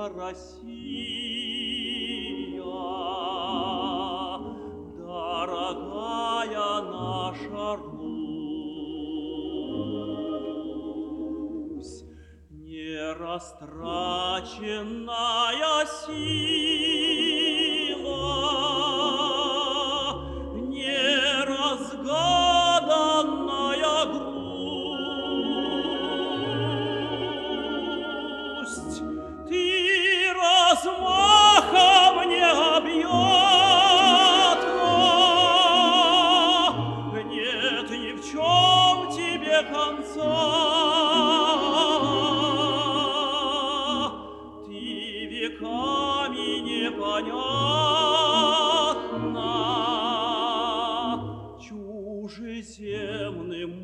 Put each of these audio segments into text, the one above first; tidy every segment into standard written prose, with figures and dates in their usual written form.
наша Россия, дорогая наша Русь, нерастраченная сила, неразгаданная грусть. Ты размахом необъятна, нет ни в чем тебе конца. Ты веками непонятна чужеземным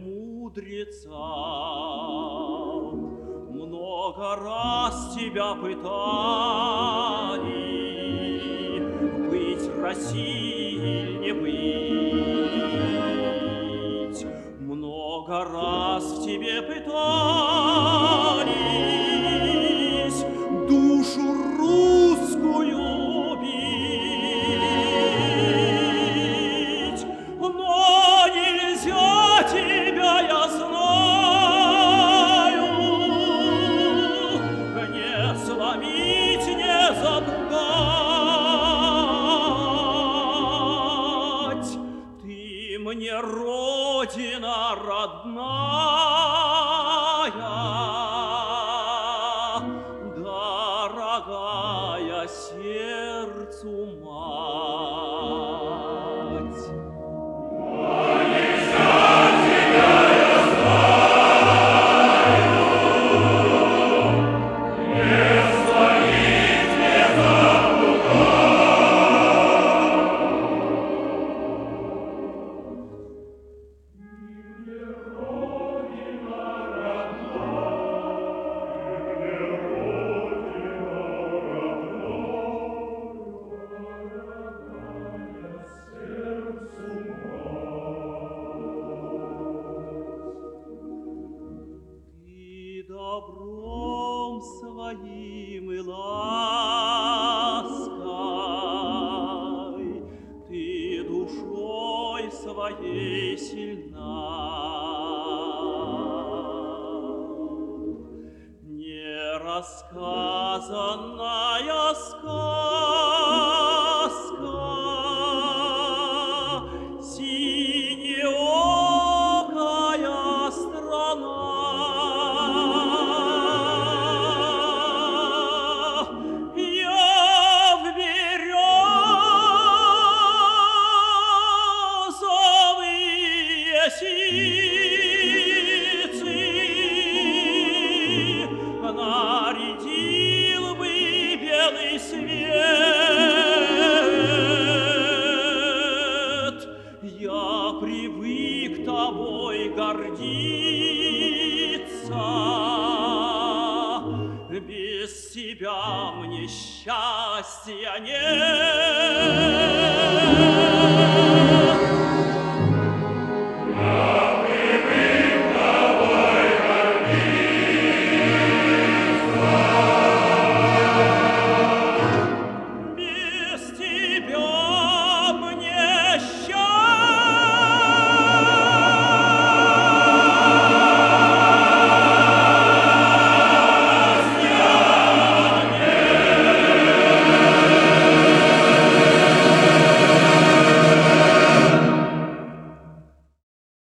мудрецам. Много раз тебя пытали быть Россией или не быть. Много раз в тебе пытались душу русскую убить, но нельзя тебя, я знаю, не сломить, не запугать. Ты мне родина родная, дорогая сердцу мать. Добром своим и лаской, ты душой своей сильна. Нерассказанная сказка, синеокая страна. Нарядил бы белый свет. Я привык тобой гордиться, без тебя мне счастья нет.